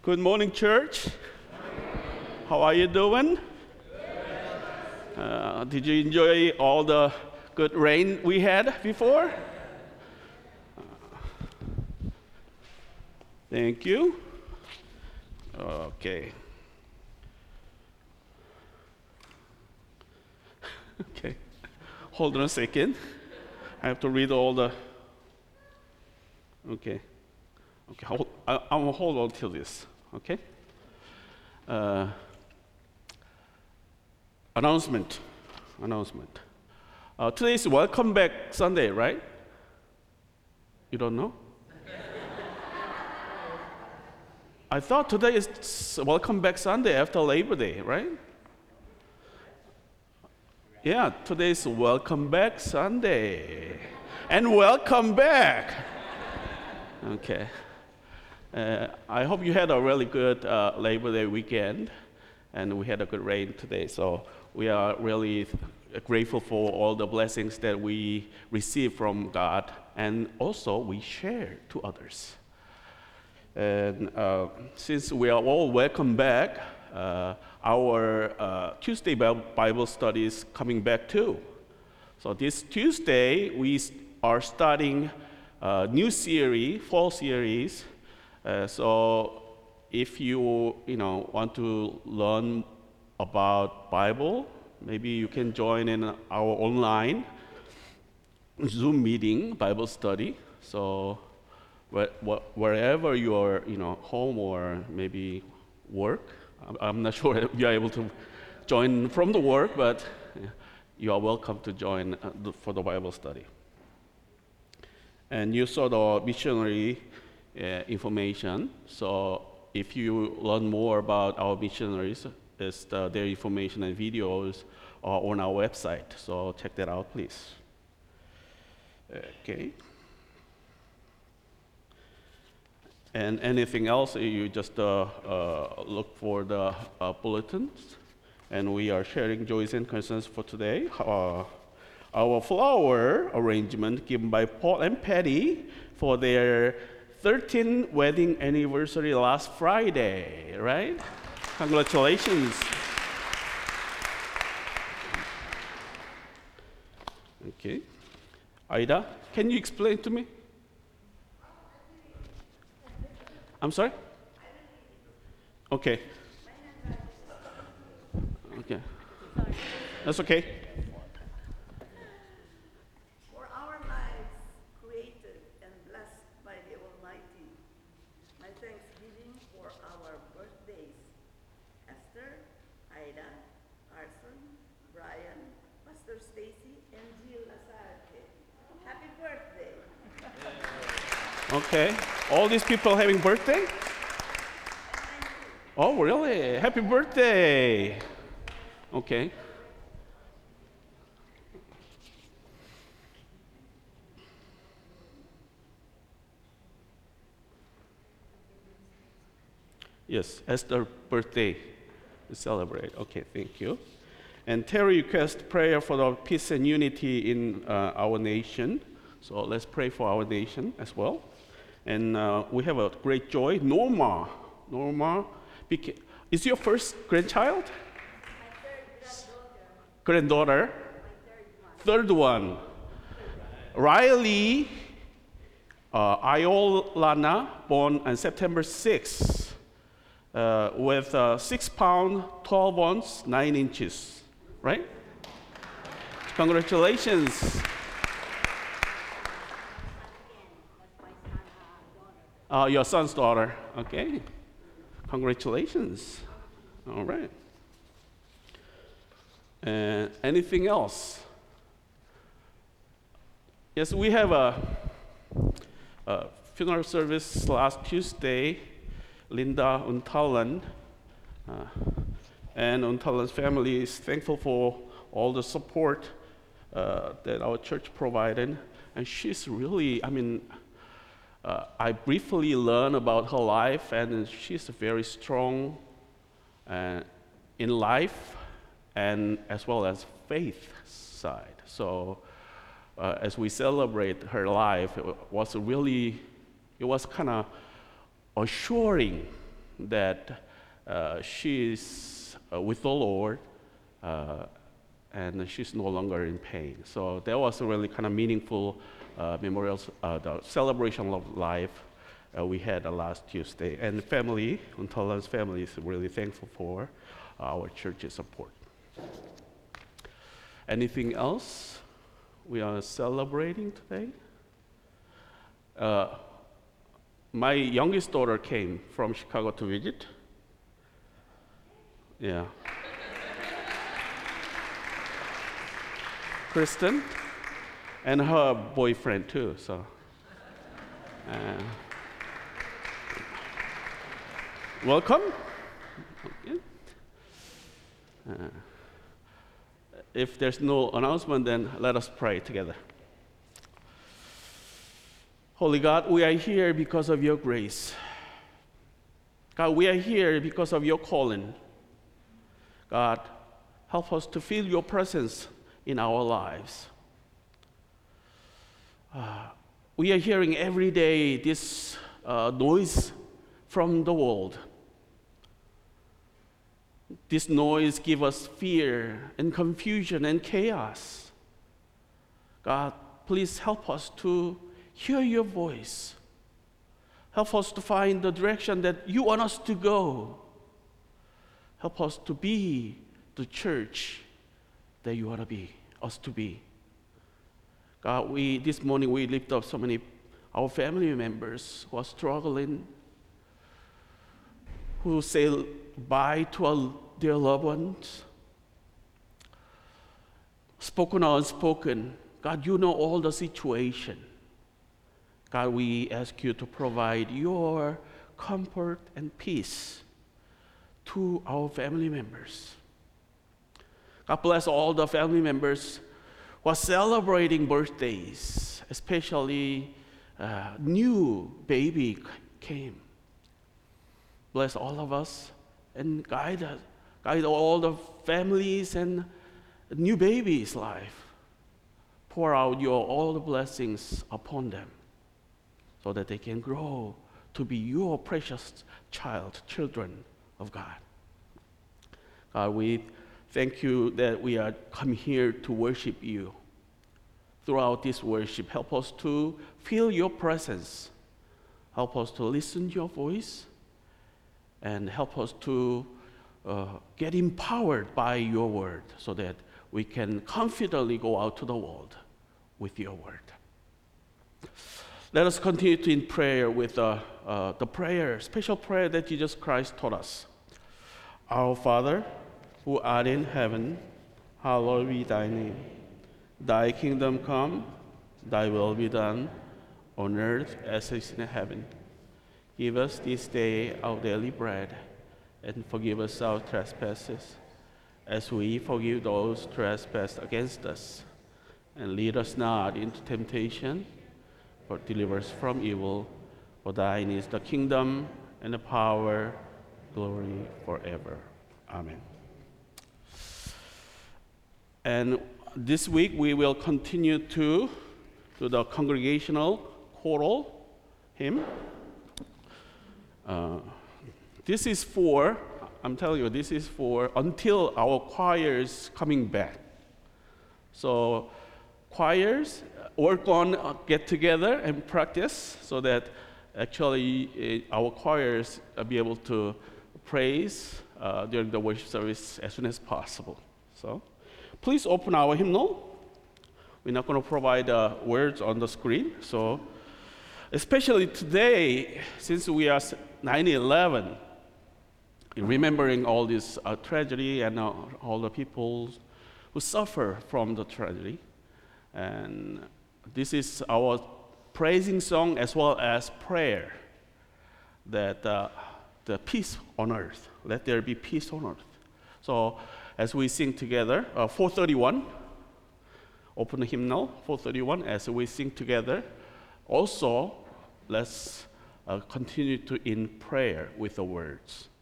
Good morning, church. How are you doing? Did you enjoy all the good rain we had before? Thank you. Okay. Okay. Hold on a second. I have to read all the. Okay. Okay. I will hold on till this. Okay. Announcement. Today is Welcome Back Sunday, right? You don't know? I thought today is Welcome Back Sunday after Labor Day, right? Yeah, today is Welcome Back Sunday. And welcome back. Okay. I hope you had a really good Labor Day weekend, and we had a good rain today. So we are really grateful for all the blessings that we receive from God, and also we share to others. And since we are all welcome back, our Tuesday Bible study is coming back too. So this Tuesday we are starting a new series, fall series. So if you want to learn about Bible, maybe you can join in our online Zoom meeting Bible study. So wherever you are, home or maybe work, I'm not sure if you are able to join from the work, but you are welcome to join for the Bible study. And you saw the missionary information. So if you learn more about our missionaries, their information and videos are on our website. So check that out, please. Okay. And anything else, you just look for the bulletins. And we are sharing joys and concerns for today. Our flower arrangement given by Paul and Patty for their 13th wedding anniversary last Friday, right? Congratulations. Okay. Aida, can you explain to me? I'm sorry? Okay. Okay. That's okay. For our lives created and blessed by the Almighty, my thanksgiving for our birthdays, Esther, Ida, Arson, Brian, Pastor Stacy, and Jill Lazarte. Happy birthday! Okay. All these people having birthday? Oh, really? Happy birthday! Okay. Yes, Esther's birthday to celebrate. Okay, thank you. And Terry requests prayer for the peace and unity in our nation. So let's pray for our nation as well. And we have a great joy. Norma, is your first grandchild? My third Granddaughter? Third one. Riley Iolana, born on September 6th, with 6 pounds, 12 ounces, 9 inches, right? Congratulations. Your son's daughter, okay. Congratulations. All right. Anything else? Yes, we have a funeral service last Tuesday. Linda Untalan and Untalan's family is thankful for all the support that our church provided. And she's really, I briefly learned about her life, and she's very strong in life and as well as faith side. So as we celebrate her life, it was kind of assuring that she is with the Lord, and she's no longer in pain. So that was a really kind of meaningful memorial, the celebration of life we had last Tuesday. And the family, Untalan's family, is really thankful for our church's support. Anything else we are celebrating today? My youngest daughter came from Chicago to visit. Yeah. Kristen, and her boyfriend too, so. Welcome. If there's no announcement, then let us pray together. Holy God, we are here because of your grace. God, we are here because of your calling. God, help us to feel your presence in our lives. We are hearing every day this noise from the world. This noise gives us fear and confusion and chaos. God, please help us to hear your voice. Help us to find the direction that you want us to go. Help us to be the church that you want us to be. God, this morning we lift up so many our family members who are struggling, who say bye to their loved ones, spoken or unspoken. God, you know all the situation. God, we ask you to provide your comfort and peace to our family members. God bless all the family members who are celebrating birthdays, especially new baby came. Bless all of us and guide all the families and new babies' life. Pour out all the blessings upon them so that they can grow to be your precious children of God. God, we thank you that we are come here to worship you. Throughout this worship, help us to feel your presence. Help us to listen to your voice, and help us to get empowered by your word so that we can confidently go out to the world with your word. Let us continue to in prayer with the special prayer that Jesus Christ taught us. Our Father, who art in heaven, hallowed be thy name. Thy kingdom come, thy will be done, on earth as it is in heaven. Give us this day our daily bread, and forgive us our trespasses, as we forgive those who trespass against us. And lead us not into temptation, but deliver us from evil. For thine is the kingdom, and the power, glory forever. Amen. And this week we will continue to the congregational choral hymn. This is for until our choirs coming back. So choirs work on get together and practice so that actually our choirs be able to praise during the worship service as soon as possible. So please open our hymnal. We're not going to provide words on the screen. So especially today, since we are 9/11, remembering all this tragedy and all the people who suffer from the tragedy. And this is our praising song as well as prayer that the peace on earth, let there be peace on earth. So as we sing together, 431, open the hymnal, 431, as we sing together. Also, let's continue to in prayer with the words.